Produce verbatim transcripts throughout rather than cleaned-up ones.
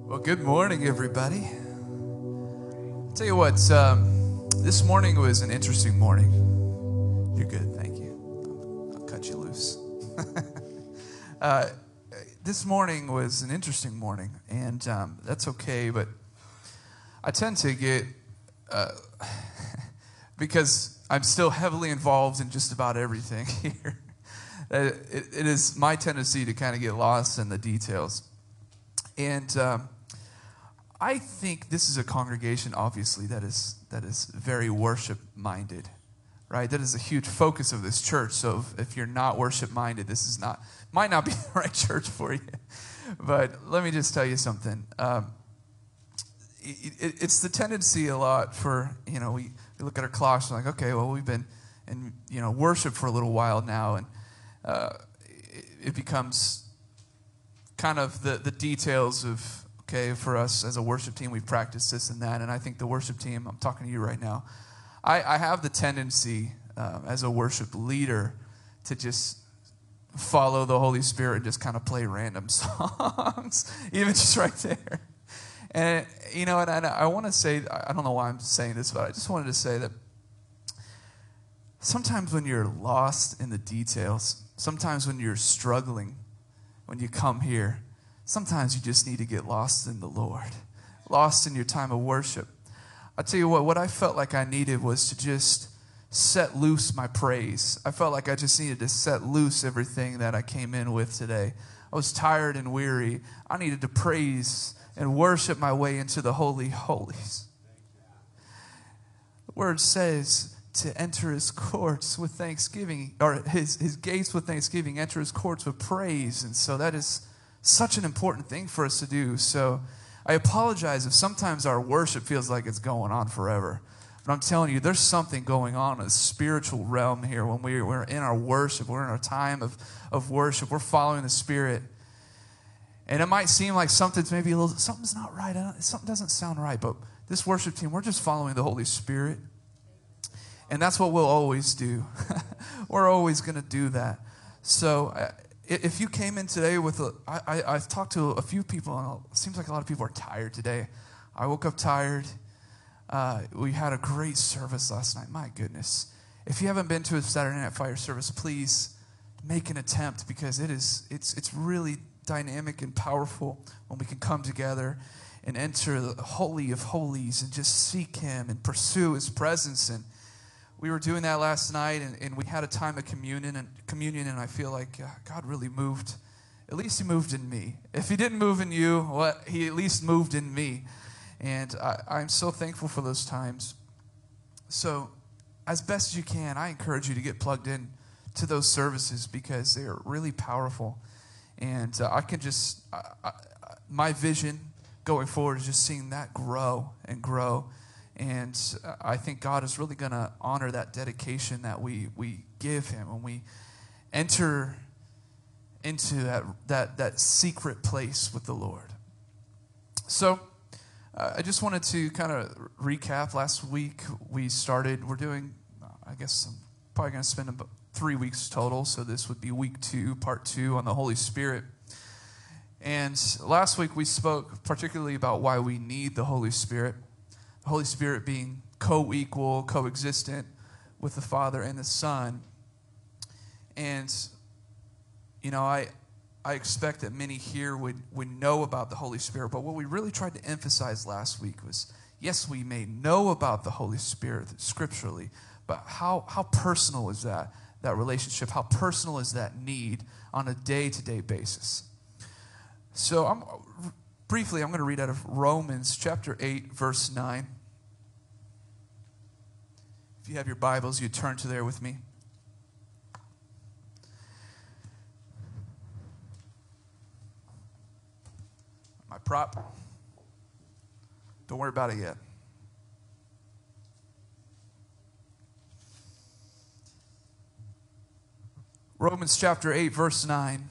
Well, good morning, everybody. I'll tell you what, um, this morning was an interesting morning. You're good, thank you. I'll cut you loose. uh, this morning was an interesting morning, and um, that's okay, but I tend to get, uh, because I'm still heavily involved in just about everything here, it, it is my tendency to kind of get lost in the details. And um, I think this is a congregation, obviously, that is that is very worship-minded, right? That is a huge focus of this church. So if, if you're not worship-minded, this is not might not be the right church for you. But let me just tell you something. Um, it, it, it's the tendency a lot for, you know, we, we look at our clocks and we're like, okay, well, we've been in, you know, worship for a little while now, and uh, it, it becomes kind of the, the details of, okay, for us as a worship team, we practice this and that. And I think the worship team, I'm talking to you right now, I, I have the tendency um, as a worship leader to just follow the Holy Spirit and just kind of play random songs, even just right there. And, you know, and I, I want to say, I don't know why I'm saying this, but I just wanted to say that sometimes when you're lost in the details, sometimes when you're struggling, when you come here, sometimes you just need to get lost in the Lord, lost in your time of worship. I'll tell you what, what I felt like I needed was to just set loose my praise. I felt like I just needed to set loose everything that I came in with today. I was tired and weary. I needed to praise and worship my way into the Holy Holies. The word says to enter his courts with thanksgiving, or his, his gates with thanksgiving, enter his courts with praise. And so that is such an important thing for us to do. So I apologize if sometimes our worship feels like it's going on forever. But I'm telling you, there's something going on in the spiritual realm here when we, we're in our worship. We're in our time of, of worship. We're following the Spirit. And it might seem like something's maybe a little, something's not right. Something doesn't sound right. But this worship team, we're just following the Holy Spirit. And that's what we'll always do. We're always going to do that. So uh, if you came in today with a, I, I, I've talked to a few people, and it seems like a lot of people are tired today. I woke up tired. Uh, we had a great service last night. My goodness. If you haven't been to a Saturday Night Fire service, please make an attempt, because it is, it's, it's really dynamic and powerful when we can come together and enter the Holy of Holies and just seek Him and pursue His presence. And we were doing that last night, and, and we had a time of communion, and communion, and I feel like uh, God really moved. At least He moved in me. If He didn't move in you, what He at least moved in me. And I, I'm so thankful for those times. So as best as you can, I encourage you to get plugged in to those services, because they are really powerful. And uh, I can just, I, I, my vision going forward is just seeing that grow and grow. And I think God is really going to honor that dedication that we, we give Him when we enter into that, that, that secret place with the Lord. So uh, I just wanted to kind of recap. Last week we started, we're doing, I guess I'm probably going to spend about three weeks total. So this would be week two, part two on the Holy Spirit. And last week we spoke particularly about why we need the Holy Spirit. Holy Spirit being co-equal, co-existent with the Father and the Son. And, you know, I I expect that many here would, would know about the Holy Spirit, but what we really tried to emphasize last week was, yes, we may know about the Holy Spirit scripturally, but how, how personal is that, that relationship? How personal is that need on a day-to-day basis? So I'm briefly, I'm going to read out of Romans chapter eight, verse nine. If you have your Bibles, you turn to there with me. My prop. Don't worry about it yet. Romans chapter eight, verse nine.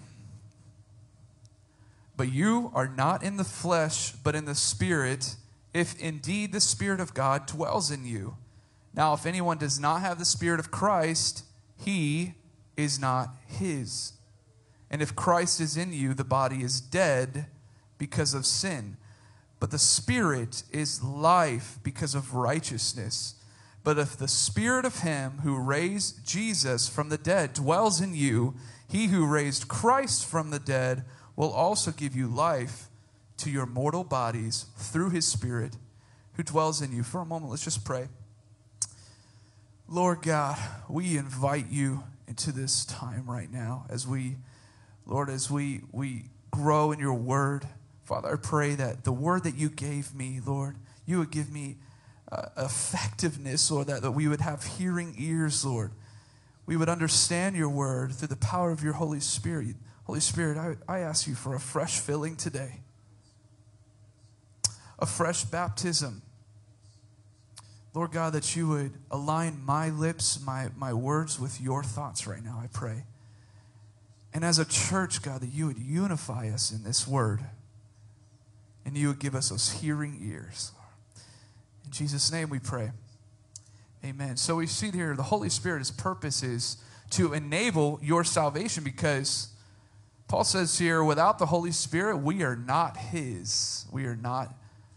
But you are not in the flesh, but in the Spirit, if indeed the Spirit of God dwells in you. Now, if anyone does not have the Spirit of Christ, he is not his. And if Christ is in you, the body is dead because of sin. but the Spirit is life because of righteousness. But if the Spirit of him who raised Jesus from the dead dwells in you, he who raised Christ from the dead will also give you life to your mortal bodies through his Spirit who dwells in you. For a moment, let's just pray. Lord God, we invite you into this time right now as we, Lord, as we, we grow in your word. Father, I pray that the word that you gave me, Lord, you would give me uh, effectiveness, Lord, that, that we would have hearing ears, Lord. We would understand your word through the power of your Holy Spirit. Holy Spirit, I, I ask you for a fresh filling today, a fresh baptism. Lord God, that you would align my lips, my, my words with your thoughts right now, I pray. And as a church, God, that you would unify us in this word. And you would give us those hearing ears. In Jesus' name we pray. Amen. So we see here the Holy Spirit's purpose is to enable your salvation, because Paul says here, without the Holy Spirit, we are not his. We are not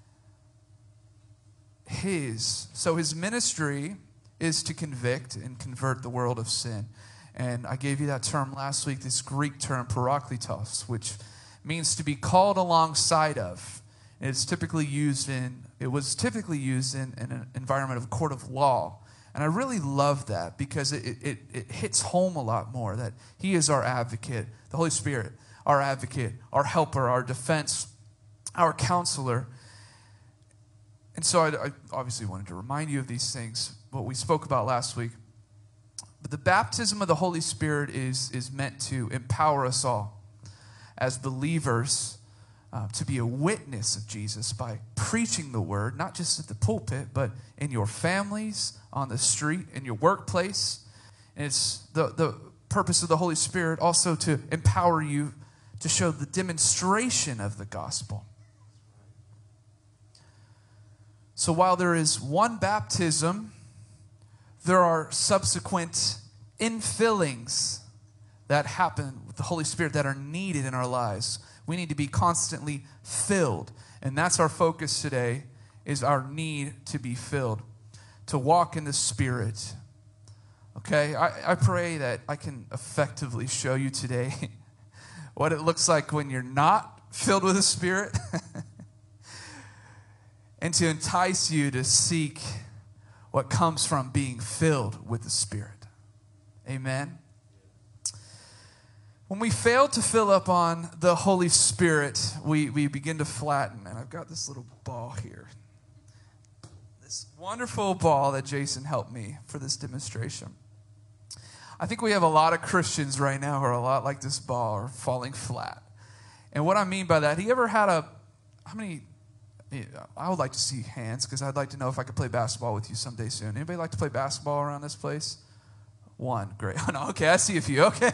his. So his ministry is to convict and convert the world of sin. And I gave you that term last week, this Greek term, parakletos, which means to be called alongside of. And it's typically used in, it was typically used in, in an environment of a court of law. And I really love that because it, it, it hits home a lot more, that he is our advocate, the Holy Spirit, our advocate, our helper, our defense, our counselor. And so I, I obviously wanted to remind you of these things, what we spoke about last week. But the baptism of the Holy Spirit is, is meant to empower us all as believers uh, to be a witness of Jesus by preaching the word, not just at the pulpit, but in your families, on the street, in your workplace. And it's the, the purpose of the Holy Spirit also to empower you to show the demonstration of the gospel. So while there is one baptism, there are subsequent infillings that happen with the Holy Spirit that are needed in our lives. We need to be constantly filled. And that's our focus today, is our need to be filled, to walk in the Spirit. Okay, I, I pray that I can effectively show you today what it looks like when you're not filled with the Spirit and to entice you to seek what comes from being filled with the Spirit. Amen. When we fail to fill up on the Holy Spirit, we, we begin to flatten. And I've got this little ball here. This wonderful ball that Jason helped me for this demonstration. I think we have a lot of Christians right now who are a lot like this ball, or falling flat. And what I mean by that, he ever had a, how many, I would like to see hands, because I'd like to know if I could play basketball with you someday soon. Anybody like to play basketball around this place? One. Great. Oh, no, okay, I see a few. Okay.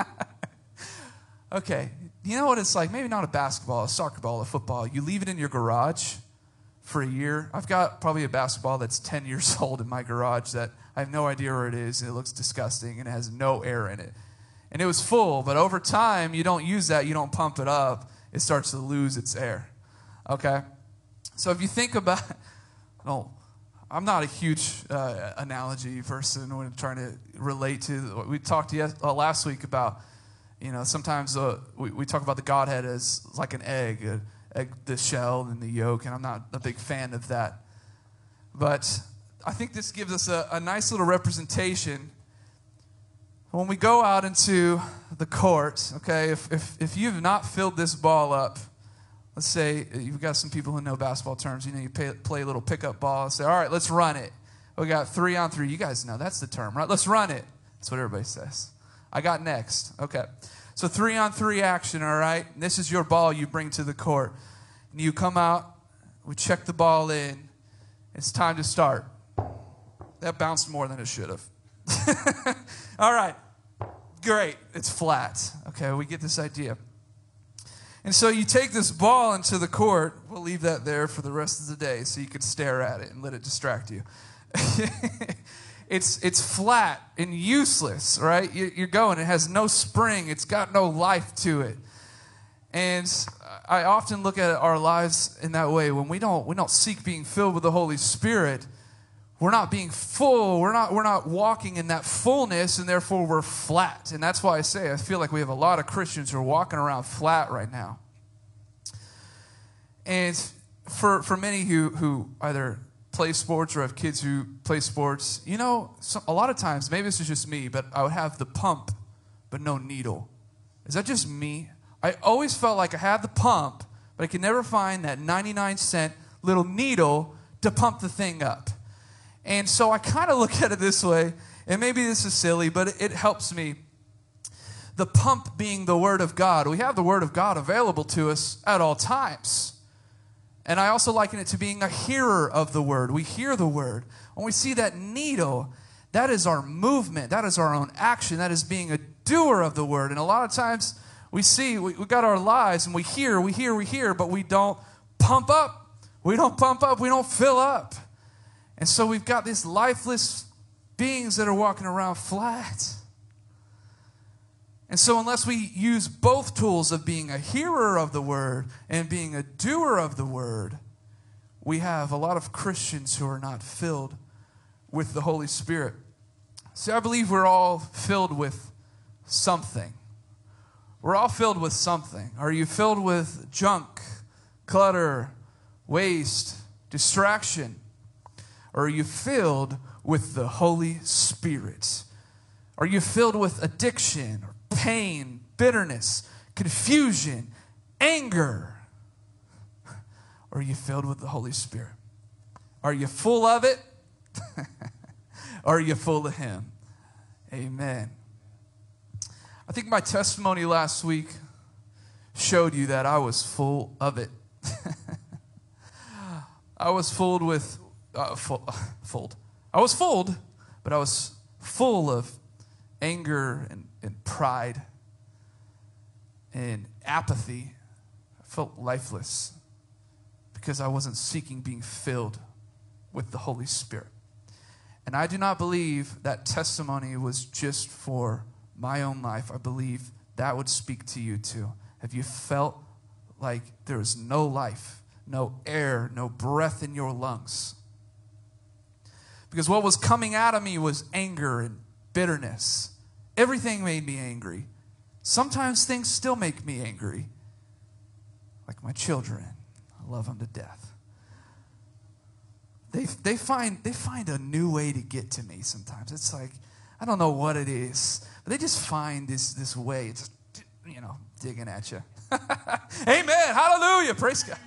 Okay. You know what it's like? Maybe not a basketball, a soccer ball, a football. You leave it in your garage for a year. I've got probably a basketball that's ten years old in my garage that I have no idea where it is, and it looks disgusting, and it has no air in it. And it was full, but over time, you don't use that, you don't pump it up, it starts to lose its air. Okay? So if you think about, no, I'm not a huge uh, analogy person when I'm trying to relate to what we talked to uh, last week about, you know, sometimes uh, we, we talk about the Godhead as like an egg, a, egg, the shell and the yolk, and I'm not a big fan of that. But I think this gives us a, a nice little representation. When we go out into the court, okay, if, if, if you've not filled this ball up, let's say you've got some people who know basketball terms. You know, you pay, play a little pickup ball and say, all right, let's run it. We got three on three. You guys know that's the term, right? Let's run it. That's what everybody says. I got next. Okay. So three on three action, all right? This is your ball you bring to the court. And you come out. We check the ball in. It's time to start. That bounced more than it should have. All right. Great. It's flat. Okay, we get this idea. And so you take this ball into the court. We'll leave that there for the rest of the day so you can stare at it and let it distract you. it's it's flat and useless, right? You're going. It has no spring. It's got no life to it. And I often look at our lives in that way. When we don't, we don't seek being filled with the Holy Spirit, we're not being full. We're not, we're not walking in that fullness, and therefore we're flat. And that's why I say I feel like we have a lot of Christians who are walking around flat right now. And for for many who, who either play sports or have kids who play sports, you know, so a lot of times, maybe this is just me, but I would have the pump, but no needle. Is that just me? I always felt like I had the pump, but I could never find that ninety-nine cent little needle to pump the thing up. And so I kind of look at it this way, and maybe this is silly, but it, it helps me. The pump being the Word of God. We have the Word of God available to us at all times. And I also liken it to being a hearer of the Word. We hear the Word. When we see that needle, that is our movement. That is our own action. That is being a doer of the Word. And a lot of times we see, we, we got our lives and we hear, we hear, we hear, but we don't pump up. We don't pump up. We don't fill up. And so we've got these lifeless beings that are walking around flat. And so unless we use both tools of being a hearer of the Word and being a doer of the Word, we have a lot of Christians who are not filled with the Holy Spirit. See, I believe we're all filled with something. We're all filled with something. Are you filled with junk, clutter, waste, distraction? Or are you filled with the Holy Spirit? Are you filled with addiction or pain, bitterness, confusion, anger? Or are you filled with the Holy Spirit? Are you full of it? Or are you full of Him? Amen. I think my testimony last week showed you that I was full of it. I was filled with, uh, full, full. I was full, but I was full of anger and, and pride and apathy. I felt lifeless because I wasn't seeking being filled with the Holy Spirit. And I do not believe that testimony was just for my own life. I believe that would speak to you too. Have you felt like there is no life, no air, no breath in your lungs? Because what was coming out of me was anger and bitterness. Everything made me angry. Sometimes things still make me angry. Like my children. I love them to death. They, they, find, they find a new way to get to me sometimes. It's like, I don't know what it is, but they just find this, this way, just, you know, digging at you. Amen. Hallelujah. Praise God.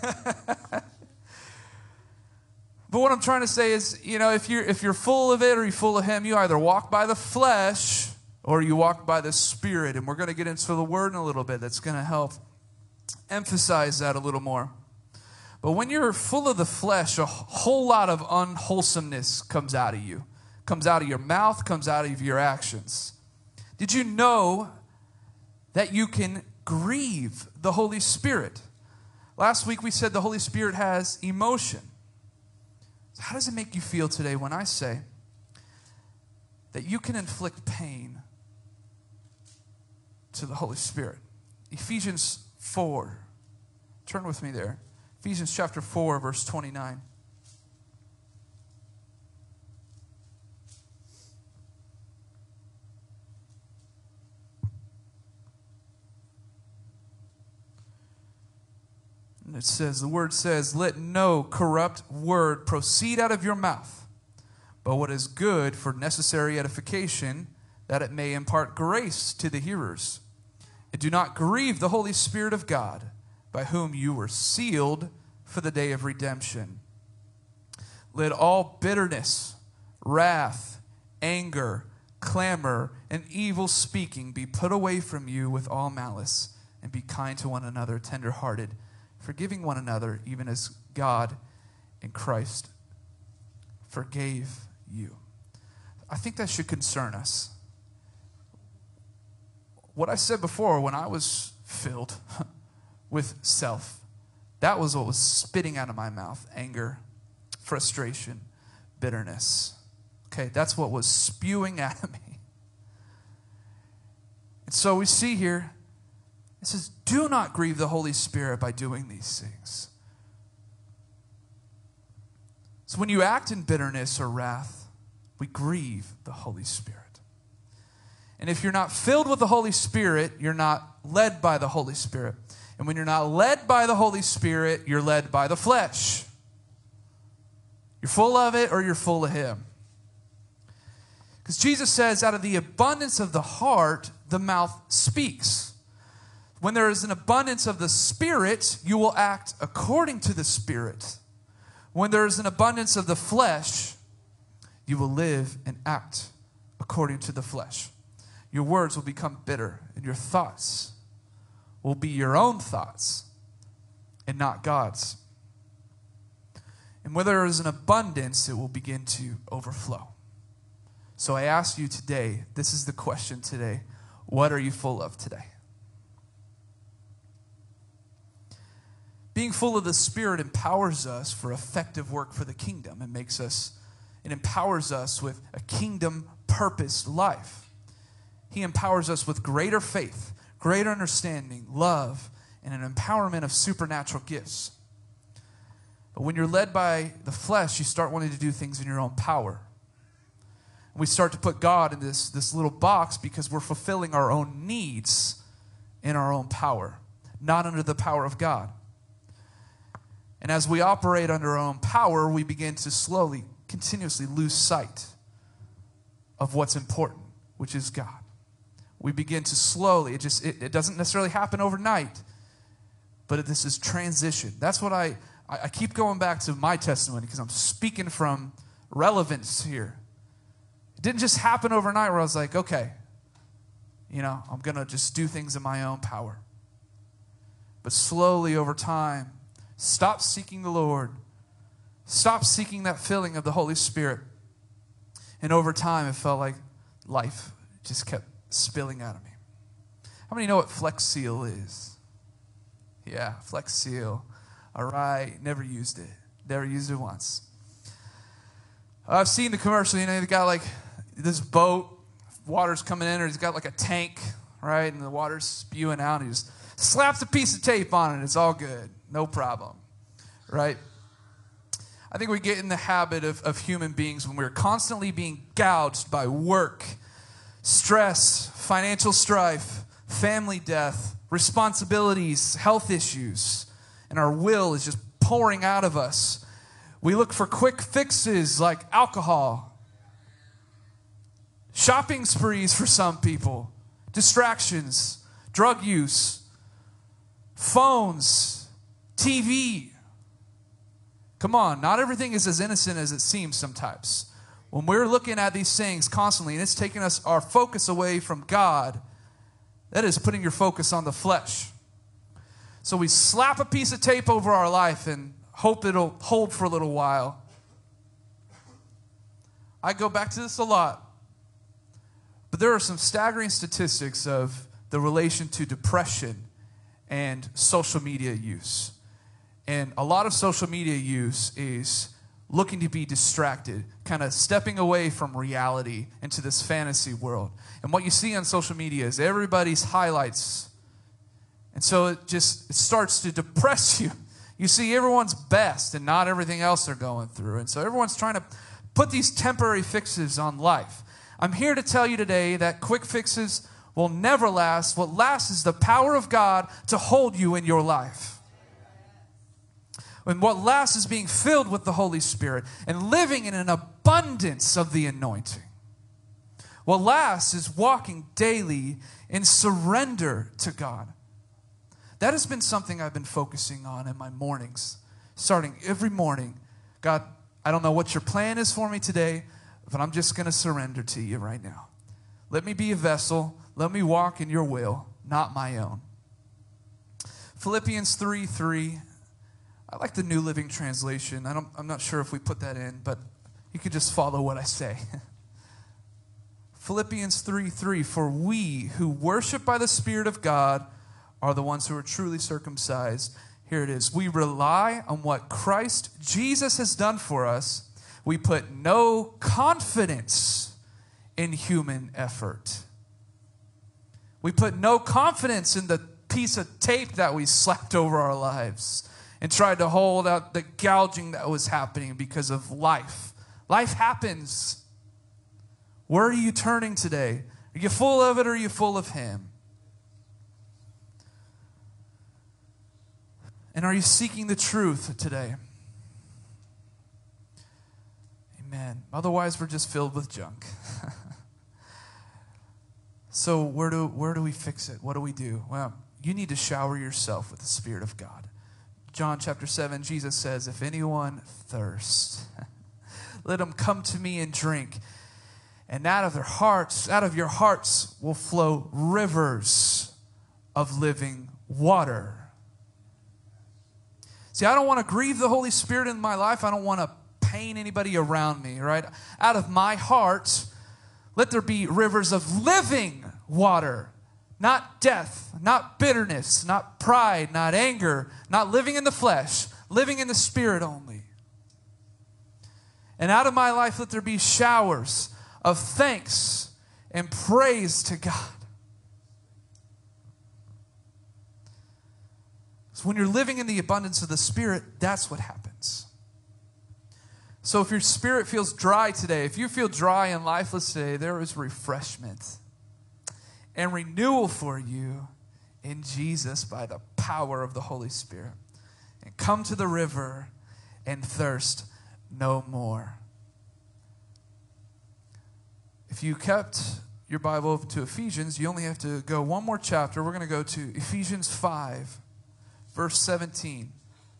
But what I'm trying to say is, you know, if you're, if you're full of it or you're full of Him, you either walk by the flesh or you walk by the Spirit. And we're going to get into the Word in a little bit that's going to help emphasize that a little more. But when you're full of the flesh, a whole lot of unwholesomeness comes out of you. Comes out of your mouth, comes out of your actions. Did you know that you can grieve the Holy Spirit? Last week we said the Holy Spirit has emotion. So how does it make you feel today when I say that you can inflict pain to the Holy Spirit? Ephesians four. Turn with me there. Ephesians chapter four, verse twenty-nine. And it says, the word says, let no corrupt word proceed out of your mouth, but what is good for necessary edification, that it may impart grace to the hearers. And do not grieve the Holy Spirit of God, by whom you were sealed for the day of redemption. Let all bitterness, wrath, anger, clamor, and evil speaking be put away from you with all malice, and be kind to one another, tender-hearted, forgiving one another, even as God in Christ forgave you. I think that should concern us. What I said before, when I was filled with self, that was what was spitting out of my mouth. Anger, frustration, bitterness. Okay, that's what was spewing out of me. And so we see here It says, do not grieve the Holy Spirit by doing these things. So when you act in bitterness or wrath, we grieve the Holy Spirit. And if you're not filled with the Holy Spirit, you're not led by the Holy Spirit. And when you're not led by the Holy Spirit, you're led by the flesh. You're full of it or you're full of Him. Because Jesus says, out of the abundance of the heart, the mouth speaks. When there is an abundance of the Spirit, you will act according to the Spirit. When there is an abundance of the flesh, you will live and act according to the flesh. Your words will become bitter, and your thoughts will be your own thoughts and not God's. And where there is an abundance, it will begin to overflow. So I ask you today, this is the question today, what are you full of today? Being full of the Spirit empowers us for effective work for the kingdom. It makes us, it empowers us with a kingdom-purposed life. He empowers us with greater faith, greater understanding, love, and an empowerment of supernatural gifts. But when you're led by the flesh, you start wanting to do things in your own power. And we start to put God in this, this little box because we're fulfilling our own needs in our own power, not under the power of God. And as we operate under our own power, we begin to slowly, continuously lose sight of what's important, which is God. We begin to slowly, it just it, it doesn't necessarily happen overnight, but this is transition. That's what I, I, I keep going back to my testimony because I'm speaking from relevance here. It didn't just happen overnight where I was like, okay, you know, I'm going to just do things in my own power. But slowly over time, stop seeking the Lord. Stop seeking that filling of the Holy Spirit. And over time, it felt like life just kept spilling out of me. How many know what Flex Seal is? Yeah, Flex Seal. All right, never used it. Never used it once. I've seen the commercial, you know, they got like this boat, water's coming in, or he's got like a tank, right? And the water's spewing out, and he just slaps a piece of tape on it. It's all good. No problem, right? I think we get in the habit of, of human beings when we're constantly being gouged by work, stress, financial strife, family death, responsibilities, health issues, and our will is just pouring out of us. We look for quick fixes like alcohol, shopping sprees for some people, distractions, drug use, phones, T V. Come on, not everything is as innocent as it seems sometimes. When we're looking at these things constantly and it's taking us our focus away from God, that is putting your focus on the flesh. So we slap a piece of tape over our life and hope it'll hold for a little while. I go back to this a lot. But there are some staggering statistics of the relation to depression and social media use. And a lot of social media use is looking to be distracted, kind of stepping away from reality into this fantasy world. And what you see on social media is everybody's highlights. And so it just it starts to depress you. You see everyone's best and not everything else they're going through. And so everyone's trying to put these temporary fixes on life. I'm here to tell you today that quick fixes will never last. What lasts is the power of God to hold you in your life. And what lasts is being filled with the Holy Spirit and living in an abundance of the anointing. What lasts is walking daily in surrender to God. That has been something I've been focusing on in my mornings, starting every morning. God, I don't know what your plan is for me today, but I'm just going to surrender to you right now. Let me be a vessel. Let me walk in your will, not my own. Philippians three three. I like the New Living Translation. I don't, I'm not sure if we put that in, but you can just follow what I say. Philippians three three. For we who worship by the Spirit of God are the ones who are truly circumcised. Here it is. We rely on what Christ Jesus has done for us. We put no confidence in human effort. We put no confidence in the piece of tape that we slapped over our lives and tried to hold out the gouging that was happening because of life. Life happens. Where are you turning today? Are you full of it or are you full of Him? And are you seeking the truth today? Amen. Otherwise, we're just filled with junk. So where do where do we fix it? What do we do? Well, you need to shower yourself with the Spirit of God. John chapter seven, Jesus says, if anyone thirsts, let him come to me and drink. And out of their hearts, out of your hearts will flow rivers of living water. See, I don't want to grieve the Holy Spirit in my life. I don't want to pain anybody around me, right? Out of my heart, let there be rivers of living water. Not death, not bitterness, not pride, not anger, not living in the flesh, living in the Spirit only. And out of my life, let there be showers of thanks and praise to God. So when you're living in the abundance of the Spirit, that's what happens. So if your spirit feels dry today, if you feel dry and lifeless today, there is refreshment and renewal for you in Jesus by the power of the Holy Spirit. And come to the river and thirst no more. If you kept your Bible open to Ephesians, you only have to go one more chapter. We're going to go to Ephesians five, verse seventeen.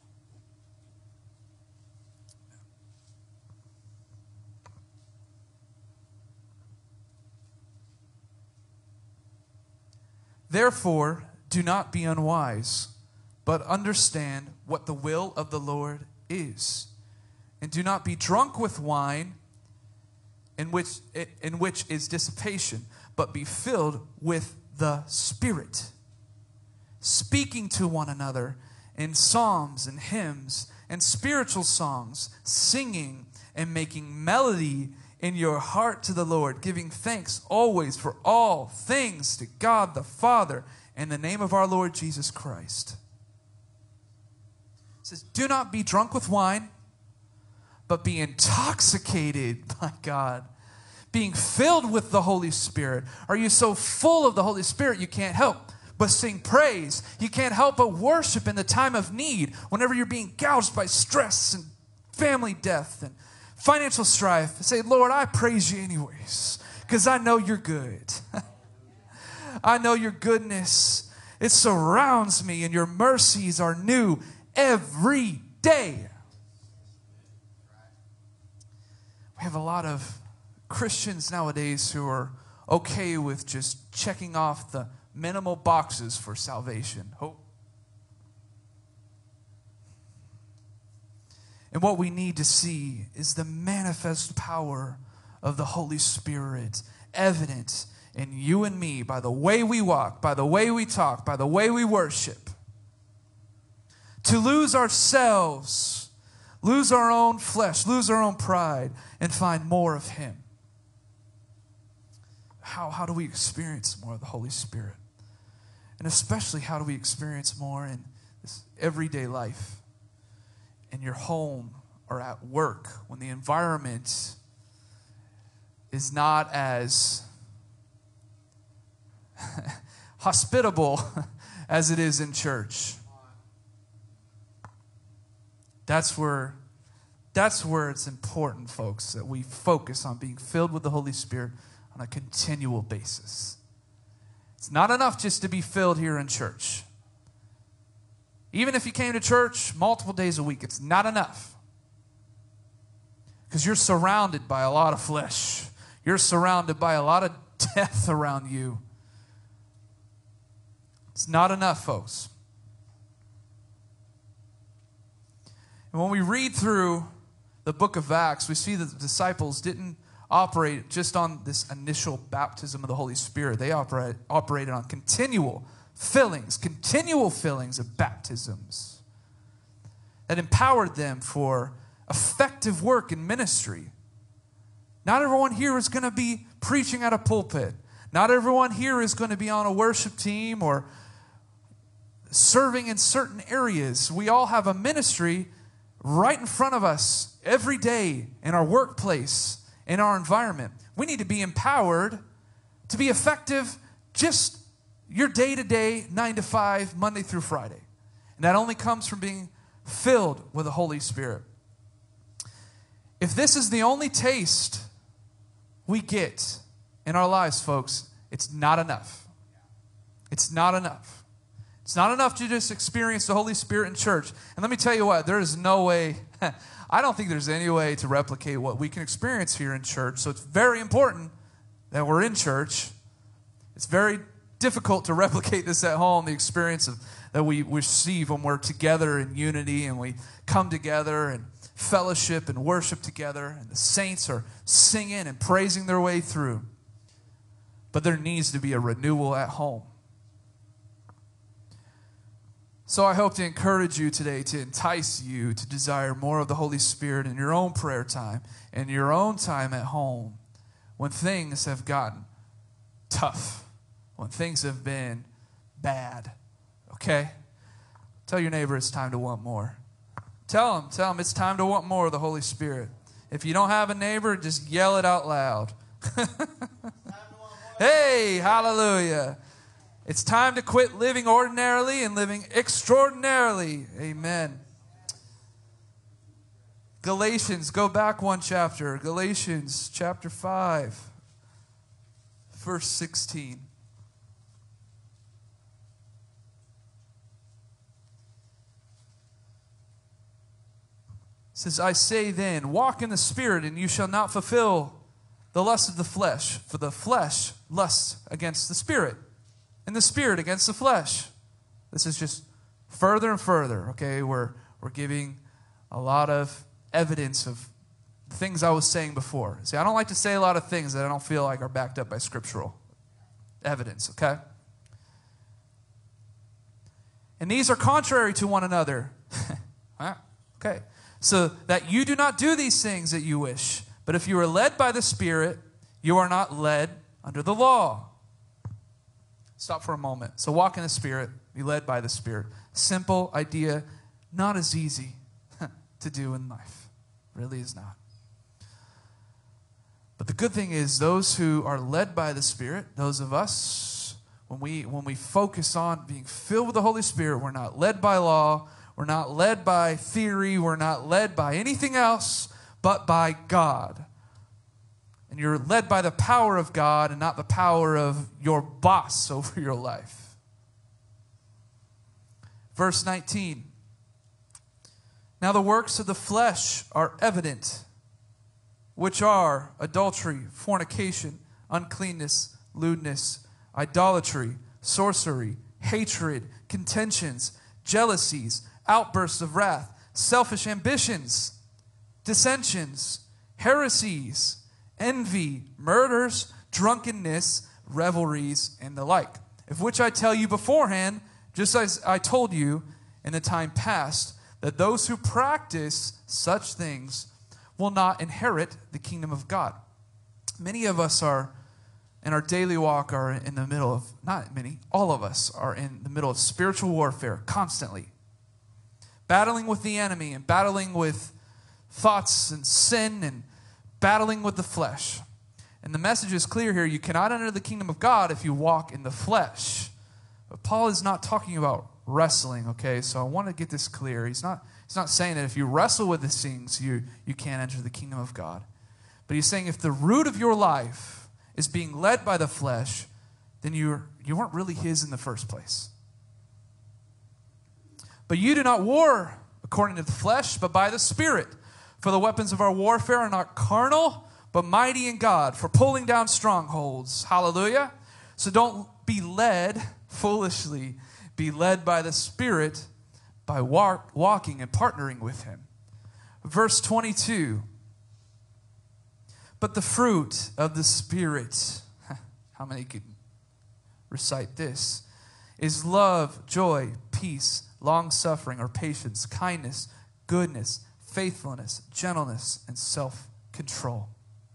Therefore, do not be unwise, but understand what the will of the Lord is. And do not be drunk with wine, in which, in which is dissipation, but be filled with the Spirit, speaking to one another in psalms and hymns and spiritual songs, singing and making melody in your heart to the Lord, giving thanks always for all things to God the Father in the name of our Lord Jesus Christ. It says, do not be drunk with wine, but be intoxicated by God, being filled with the Holy Spirit. Are you so full of the Holy Spirit you can't help but sing praise? You can't help but worship in the time of need, whenever you're being gouged by stress and family death and financial strife. Say, Lord, I praise you anyways, because I know you're good. I know your goodness. It surrounds me, and your mercies are new every day. We have a lot of Christians nowadays who are okay with just checking off the minimal boxes for salvation. Hope. And what we need to see is the manifest power of the Holy Spirit evident in you and me by the way we walk, by the way we talk, by the way we worship. To lose ourselves, lose our own flesh, lose our own pride, and find more of Him. How, how do we experience more of the Holy Spirit? And especially, how do we experience more in this everyday life? In your home or at work, when the environment is not as hospitable as it is in church. That's where, that's where it's important, folks, that we focus on being filled with the Holy Spirit on a continual basis. It's not enough just to be filled here in church. Even if you came to church multiple days a week, it's not enough. Because you're surrounded by a lot of flesh. You're surrounded by a lot of death around you. It's not enough, folks. And when we read through the book of Acts, we see that the disciples didn't operate just on this initial baptism of the Holy Spirit. They operate, operated on continual fillings, continual fillings of baptisms that empowered them for effective work in ministry. Not everyone here is going to be preaching at a pulpit. Not everyone here is going to be on a worship team or serving in certain areas. We all have a ministry right in front of us every day in our workplace, in our environment. We need to be empowered to be effective just your day-to-day, nine to five, Monday through Friday. And that only comes from being filled with the Holy Spirit. If this is the only taste we get in our lives, folks, it's not enough. It's not enough. It's not enough to just experience the Holy Spirit in church. And let me tell you what, there is no way, I don't think there's any way to replicate what we can experience here in church. So it's very important that we're in church. It's very difficult to replicate this at home, the experience of, that we receive when we're together in unity and we come together and fellowship and worship together, and the saints are singing and praising their way through. But there needs to be a renewal at home. So I hope to encourage you today, to entice you to desire more of the Holy Spirit in your own prayer time, in your own time at home, when things have gotten tough, when things have been bad. Okay? Tell your neighbor it's time to want more. Tell them, tell them it's time to want more of the Holy Spirit. If you don't have a neighbor, just yell it out loud. Hey, hallelujah. It's time to quit living ordinarily and living extraordinarily. Amen. Galatians, go back one chapter. Galatians chapter five, verse sixteen. It says, I say then, walk in the Spirit, and you shall not fulfill the lust of the flesh. For the flesh lusts against the Spirit, and the Spirit against the flesh. This is just further and further, okay? We're, we're giving a lot of evidence of things I was saying before. See, I don't like to say a lot of things that I don't feel like are backed up by scriptural evidence, okay? And these are contrary to one another. Okay. So that you do not do these things that you wish. But if you are led by the Spirit, you are not led under the law. Stop for a moment. So walk in the Spirit, be led by the Spirit. Simple idea, not as easy to do in life. Really is not. But the good thing is, those who are led by the Spirit, those of us, when we when we focus on being filled with the Holy Spirit, we're not led by law, we're not led by theory, we're not led by anything else but by God. And you're led by the power of God and not the power of your boss over your life. Verse nineteen. Now the works of the flesh are evident, which are adultery, fornication, uncleanness, lewdness, idolatry, sorcery, hatred, contentions, jealousies, outbursts of wrath, selfish ambitions, dissensions, heresies, envy, murders, drunkenness, revelries, and the like, of which I tell you beforehand, just as I told you in the time past, that those who practice such things will not inherit the kingdom of God. Many of us are, in our daily walk, are in the middle of, not many, all of us are in the middle of spiritual warfare constantly. Battling with the enemy and battling with thoughts and sin and battling with the flesh. And the message is clear here. You cannot enter the kingdom of God if you walk in the flesh. But Paul is not talking about wrestling, okay? So I want to get this clear. He's not, he's not saying that if you wrestle with these things, you, you can't enter the kingdom of God. But he's saying if the root of your life is being led by the flesh, then you're, you weren't really his in the first place. But you do not war according to the flesh, but by the Spirit. For the weapons of our warfare are not carnal, but mighty in God for pulling down strongholds. Hallelujah. So don't be led foolishly. Be led by the Spirit by walk, walking and partnering with Him. Verse twenty-two. But the fruit of the Spirit, how many could recite this, is love, joy, peace, long-suffering or patience, kindness, goodness, faithfulness, gentleness, and self-control.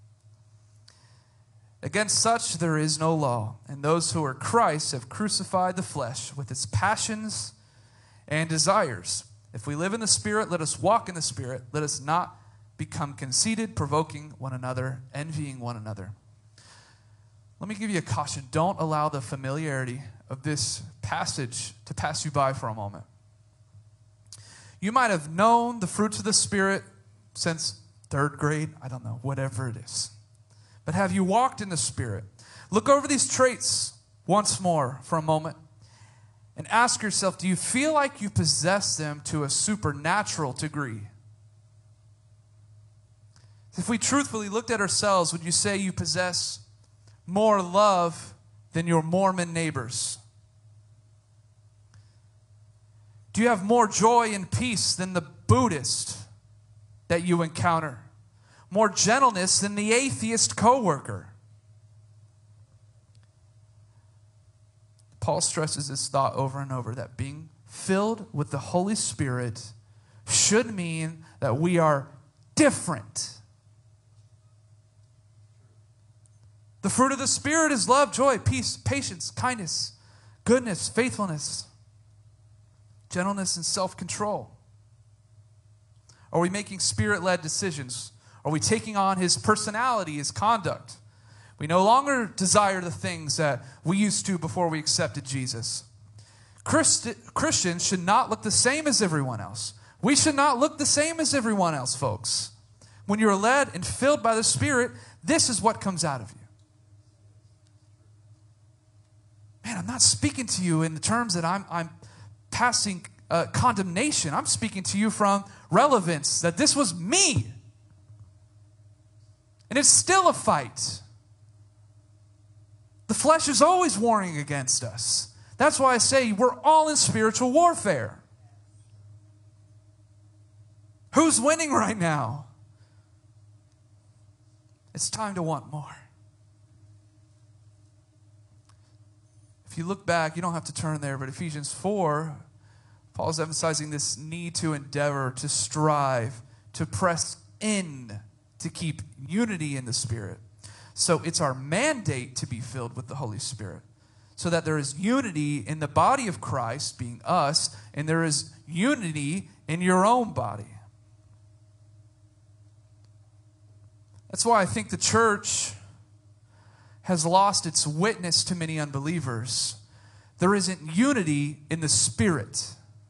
Against such there is no law, and those who are Christ have crucified the flesh with its passions and desires. If we live in the Spirit, let us walk in the Spirit. Let us not become conceited, provoking one another, envying one another. Let me give you a caution. Don't allow the familiarity of this passage to pass you by for a moment. You might have known the fruits of the Spirit since third grade. I don't know, whatever it is. But have you walked in the Spirit? Look over these traits once more for a moment and ask yourself, do you feel like you possess them to a supernatural degree? If we truthfully looked at ourselves, would you say you possess more love than your Mormon neighbors? Do you have more joy and peace than the Buddhist that you encounter? More gentleness than the atheist coworker? Paul stresses this thought over and over, that being filled with the Holy Spirit should mean that we are different. The fruit of the Spirit is love, joy, peace, patience, kindness, goodness, faithfulness, gentleness, and self-control. Are we making Spirit-led decisions? Are we taking on His personality, His conduct? We no longer desire the things that we used to before we accepted Jesus. Christi- Christians should not look the same as everyone else. We should not look the same as everyone else, folks. When you're led and filled by the Spirit, this is what comes out of you. Man, I'm not speaking to you in the terms that I'm, I'm passing uh, condemnation. I'm speaking to you from relevance, that this was me. And it's still a fight. The flesh is always warring against us. That's why I say we're all in spiritual warfare. Who's winning right now? It's time to want more. If you look back, you don't have to turn there, but Ephesians four, Paul's emphasizing this need to endeavor, to strive, to press in, to keep unity in the Spirit. So it's our mandate to be filled with the Holy Spirit, so that there is unity in the body of Christ, being us, and there is unity in your own body. That's why I think the church has lost its witness to many unbelievers. There isn't unity in the Spirit.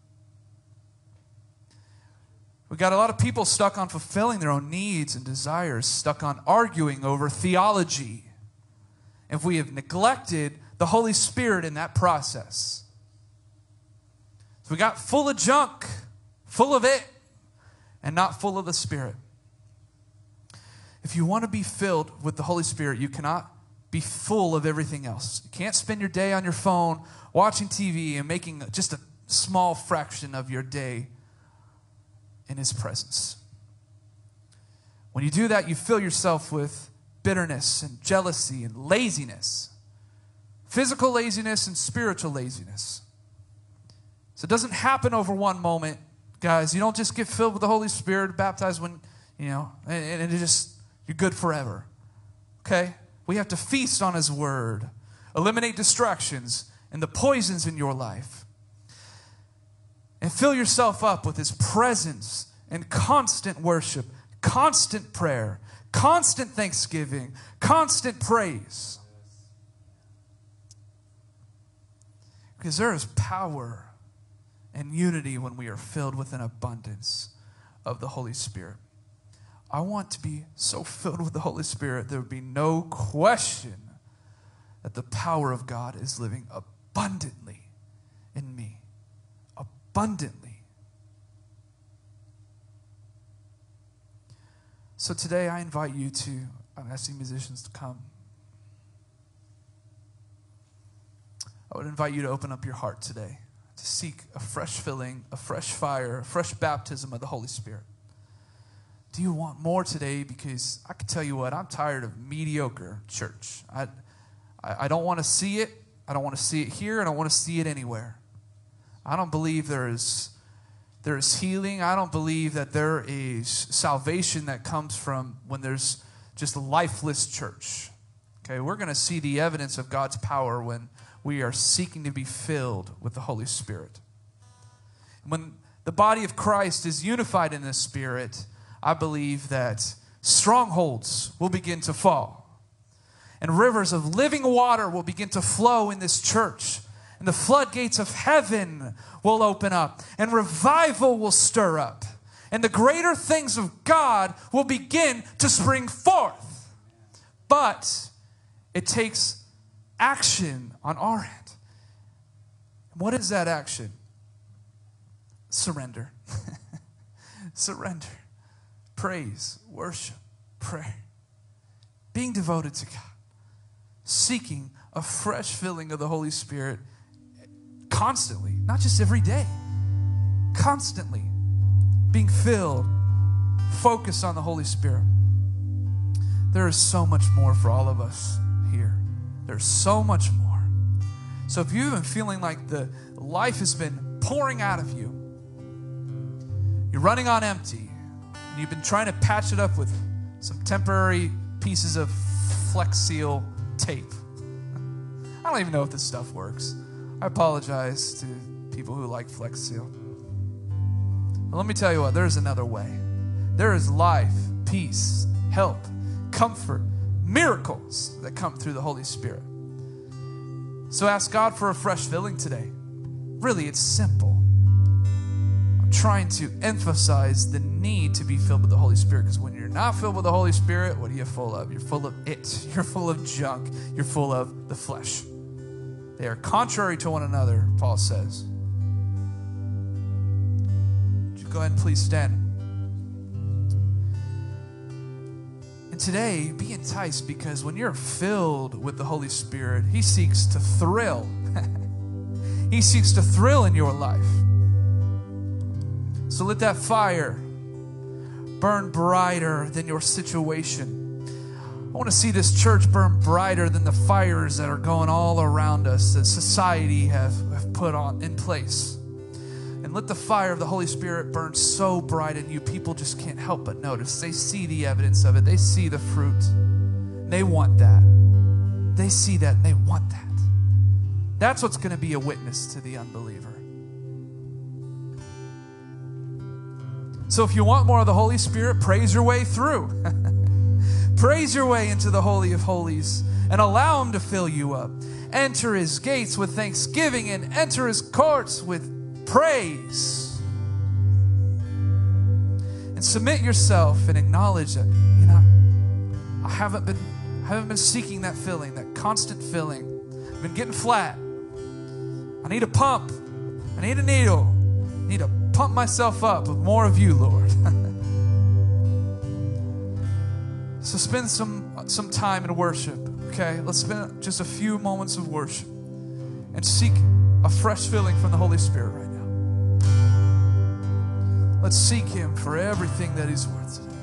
We've got a lot of people stuck on fulfilling their own needs and desires, stuck on arguing over theology. And we have neglected the Holy Spirit in that process. So we got full of junk, full of it, and not full of the Spirit. If you want to be filled with the Holy Spirit, you cannot be full of everything else. You can't spend your day on your phone watching T V and making just a small fraction of your day in His presence. When you do that, you fill yourself with bitterness and jealousy and laziness. Physical laziness and spiritual laziness. So it doesn't happen over one moment, guys. You don't just get filled with the Holy Spirit, baptized when, you know, and, and it just, you're good forever. Okay? We have to feast on His Word. Eliminate distractions and the poisons in your life. And fill yourself up with His presence and constant worship, constant prayer, constant thanksgiving, constant praise. Because there is power and unity when we are filled with an abundance of the Holy Spirit. I want to be so filled with the Holy Spirit, there would be no question that the power of God is living abundantly in me. Abundantly. So today I invite you to, I'm asking musicians to come. I would invite you to open up your heart today, to seek a fresh filling, a fresh fire, a fresh baptism of the Holy Spirit. Do you want more today? Because I can tell you what, I'm tired of mediocre church. I, I, I don't want to see it. I don't want to see it here. I don't want to see it anywhere. I don't believe there is, there is healing. I don't believe that there is salvation that comes from when there's just a lifeless church. Okay, we're going to see the evidence of God's power when we are seeking to be filled with the Holy Spirit. When the body of Christ is unified in the Spirit, I believe that strongholds will begin to fall. And rivers of living water will begin to flow in this church. And the floodgates of heaven will open up. And revival will stir up. And the greater things of God will begin to spring forth. But it takes action on our end. What is that action? Surrender. Surrender. Praise, worship, prayer. Being devoted to God. Seeking a fresh filling of the Holy Spirit constantly. Not just every day. Constantly. Being filled. Focus on the Holy Spirit. There is so much more for all of us here. There's so much more. So if you've been feeling like the life has been pouring out of you, you're running on empty, and you've been trying to patch it up with some temporary pieces of Flex Seal tape. I don't even know if this stuff works. I apologize to people who like Flex Seal. But let me tell you what, there's another way. There is life, peace, help, comfort, miracles that come through the Holy Spirit. So ask God for a fresh filling today. Really, it's simple. I'm trying to emphasize the need to be filled with the Holy Spirit, because when you're not filled with the Holy Spirit, what are you full of? You're full of it. You're full of junk. You're full of the flesh. They are contrary to one another, Paul says. Would you go ahead and please stand? And today, be enticed, because when you're filled with the Holy Spirit, He seeks to thrill. He seeks to thrill in your life. So let that fire burn brighter than your situation. I want to see this church burn brighter than the fires that are going all around us that society have, have put on in place. And let the fire of the Holy Spirit burn so bright in you, people just can't help but notice. They see the evidence of it. They see the fruit. They want that. They see that and they want that. That's what's going to be a witness to the unbeliever. So if you want more of the Holy Spirit, praise your way through. Praise your way into the Holy of Holies and allow Him to fill you up. Enter His gates with thanksgiving and enter His courts with praise. And submit yourself and acknowledge that, you know, I haven't been I haven't been seeking that filling, that constant filling. I've been getting flat. I need a pump. I need a needle. I need to pump myself up with more of you, Lord. So spend some some time in worship, okay? Let's spend just a few moments of worship and seek a fresh filling from the Holy Spirit right now. Let's seek Him for everything that He's worth today.